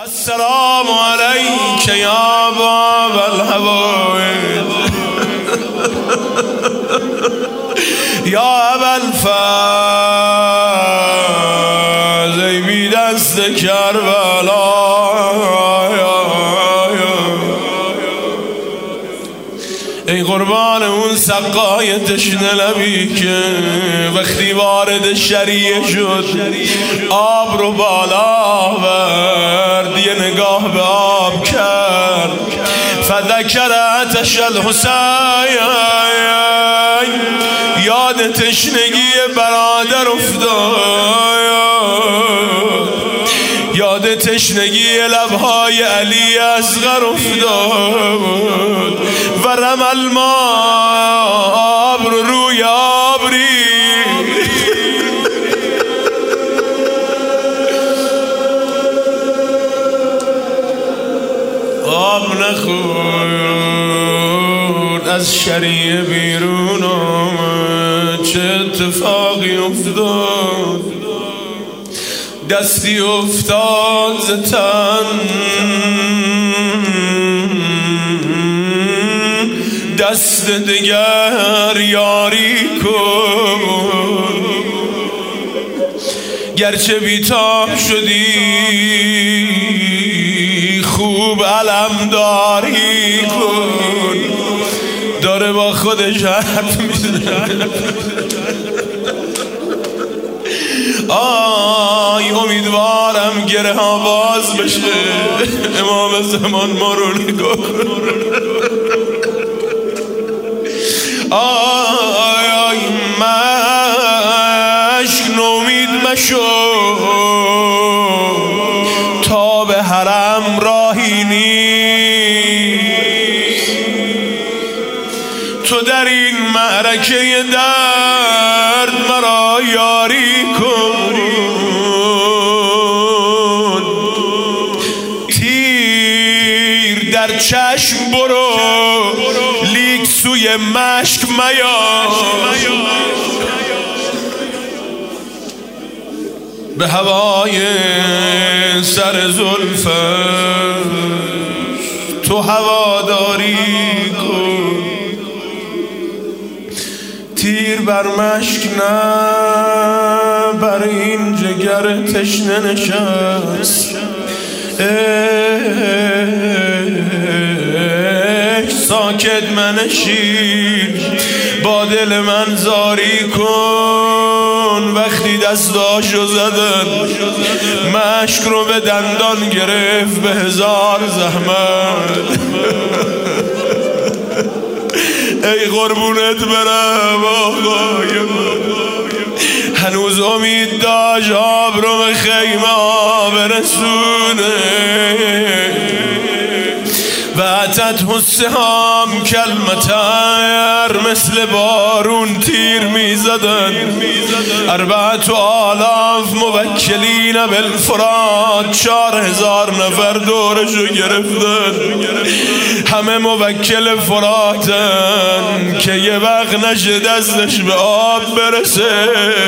السلام علیک یا باب الهوایج یا ابا الفضل ای بی دست کربلا. ای قربان اون سقای تشنه لبی که وقتی وارد شریعه شد آب رو بالا ورد، یه نگاه به آب کرد. فذکر عطش الحسین، یاد تشنگی برادر افتاد، یاد تشنگی لبهای علی اصغر افتاد. و رمى الماء، آب رو روی آب ریخت. آب نخورد، از شریعه بیرون آمد. چه اتفاقی افتاد؟ دستی افتاد ز تن، دست دگر یاری کن. گرچه بیتاب شدی خوب علمداری کن. داره با خودش حرف میزنه. آی امیدوارم گره ها باز بشه. امام زمان ما رو نگاه کن. آی مشک نومید مشو، تا به حرم راهی نیست. تو در این معرکه درد مرا یاری کن. تیر در چشم برو، لیک سوی مشک میا. به هوای سر زلفش تو هواداری کن. تیر بر مشک نه، بر این جگر تشنه نشست. ساکت منشین، با دل من زاری کن. وقتی دستاشو زدن مشک رو به دندان گرفت، به هزار زحمت. ای قربونت برم آقای من، هنوز امید داشت آب رو به خیمه ها برسونه. و اتت السهام کالمطر، مثل بارون تیر می زدن. 4000 موکلین بالفرات، 4000 نفر دورشو گرفتن. همه موکل فراتن که یه وقت نشه دستش به آب برسه.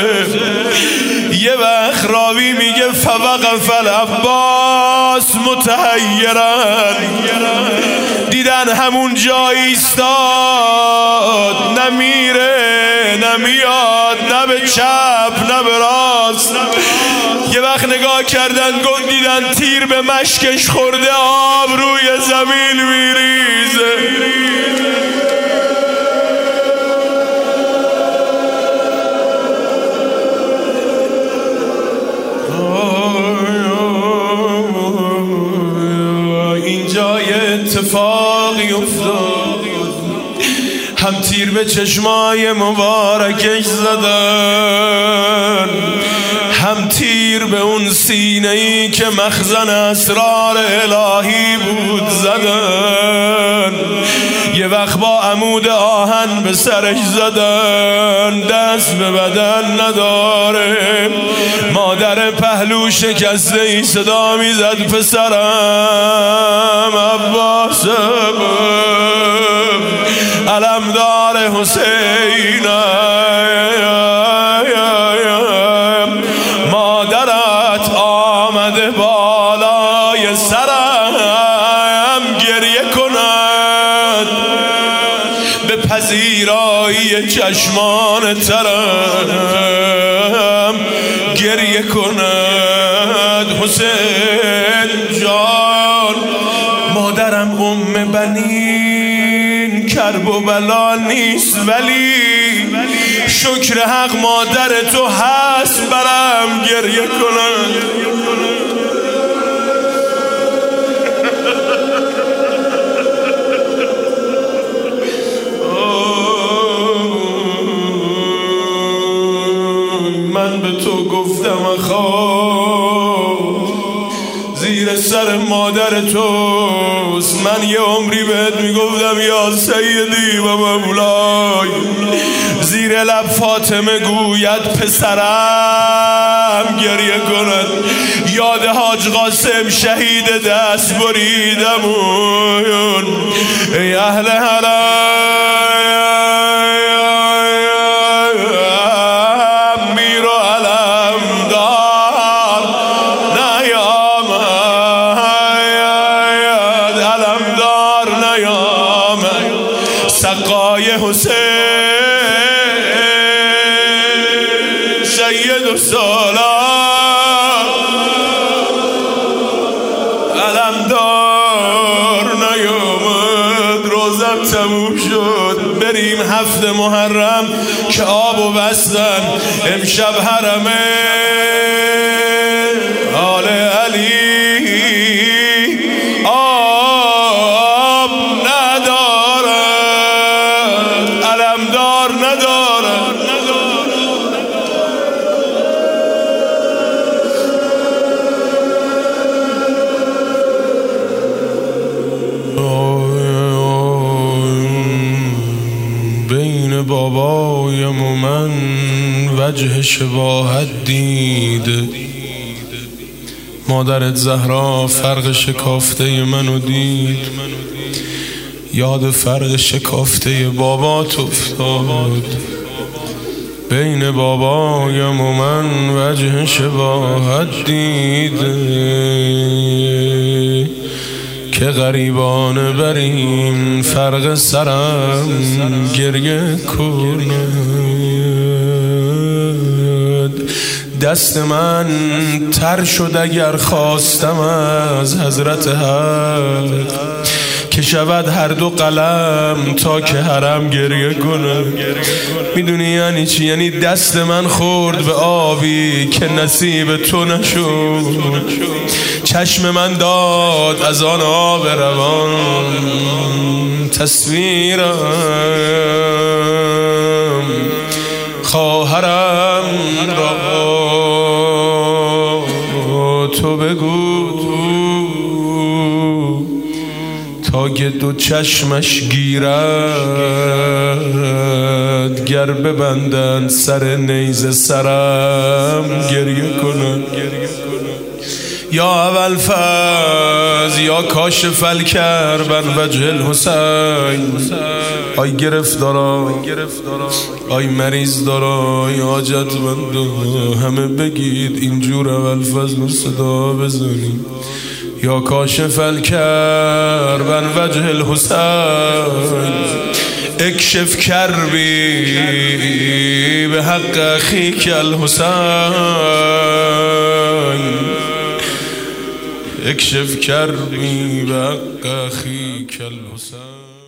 یه وقت راوی میگه فوقف العباس متحیرن، دیدن همون جایی ایستاد، نمیره نمیاد، نه به چپ نه به راست. یه وقت نگاه کردن گفت دیدن تیر به مشکش خورده، آب روی زمین میریزه. اتفاقی افتاد، هم تیر به چشمای مبارکش زدن، هم تیر به اون سینه‌ای که مخزن اسرار الهی بود زدن. یه وقت با عمود آهن به سرش زدن، دست به بدن نداره. مادر پهلو شکسته ای صدا میزد پسرم عباسم، علمدار حسینم. مادرت آمده بالای بالای سرم گریه کند، به پذیرایی چشمان ترم گریه کند. حسین جان مادرم ام بنین کرب و بلا نیست، ولی شکر حق مادر تو هست برم گریه کند. من به تو گفتم اخا زیر سر مادر توست، من یه عمری بهت میگفتم یا سیدی و مولای. زیر لب فاطمه گوید پسرم گریه کند، یاد حاج قاسم شهید دست بریدمون. ای اهل حرم میر و علمدار نیامد، علمدار نیامد. سقای حسین سید السلام علمدار نیامد. روزم تموم شد، بریم 7 محرم که آبو بستن. امشب حرمه آل علی آب ندارد، علمدار ندارد. بین بابایم و من وجه شباهت دید، مادرت زهرا فرق شکافته منو دید، یاد فرق شکافته بابات افتاد. بین بابایم و من وجه شباهت دید، که غریبانه بریم فرق سرم گریه کند. دست من تر شد اگر خواستم از حضرت حق، که شود هر دو قلم تا که حرم گریه کنم. میدونی یعنی چی؟ یعنی دست من خورد به آبی که نصیب تو نشد، چشم من داد از آن آب روان تصویرم. خواهرم را تو بگو تا که دو چشمش گیرد، گر ببندن سر نیزه سرم گریه کنن. یا ابوالفضل یا کاشف الکرب عن وجه الحسین، آی گرفتارا، آی مریض دارا، آی حاجتمند، همه بگید اینجور ابوالفضل صدا بزنید. یا کاشف الکرب عن وجه الحسین، اکشف کربی به حق اخیک الحسین، اکشف کربی به حق اخیک الحسین.